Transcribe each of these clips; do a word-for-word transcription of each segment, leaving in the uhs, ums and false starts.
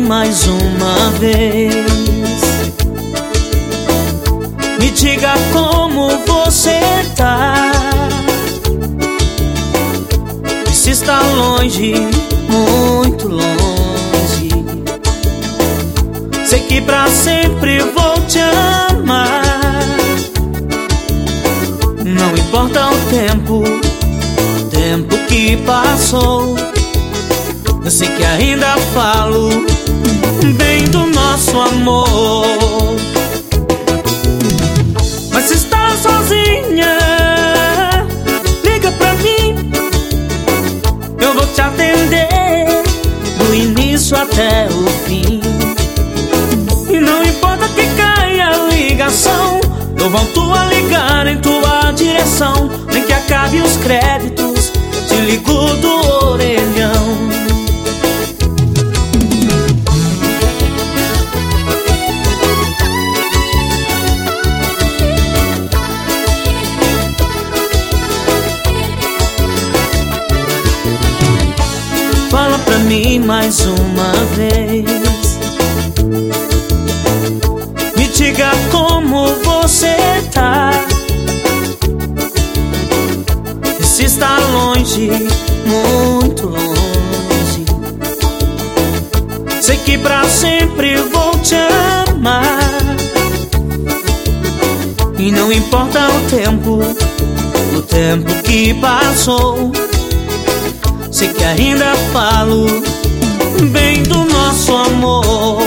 mais uma vez. Me diga como você tá, e se está longe, muito longe. Sei que pra sempre vou te amar. Não importa o tempo, o tempo que passou. Eu sei que ainda falo bem do nosso amor. Mas se está sozinha, liga pra mim, eu vou te atender do início até o fim. E não importa que caia a ligação, eu volto a ligar em tua direção. Nem que acabe os créditos, te ligo do orelhão. Fala pra mim mais uma vez. Me diga como você tá, e se está longe, muito longe. Sei que pra sempre vou te amar. E não importa o tempo, o tempo que passou. Sei que ainda falo bem do nosso amor.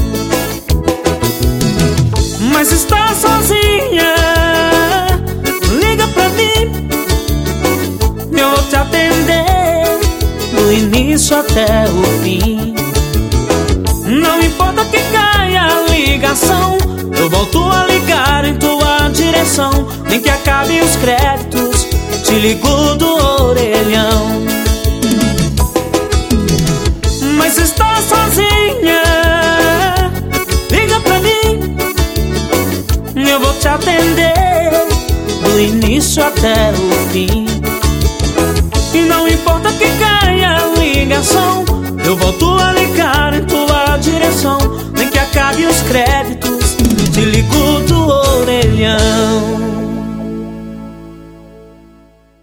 Mas está sozinha, liga pra mim, eu vou te atender do início até o fim. Não importa que caia a ligação, eu volto a ligar em tua direção. Nem que acabe os créditos, te ligo do orelhão. Mas se está sozinha, liga pra mim, eu vou te atender do início até o fim. E não importa que caia a ligação, eu volto a ligar em tua direção. Nem que acabe os créditos, te ligo do orelhão.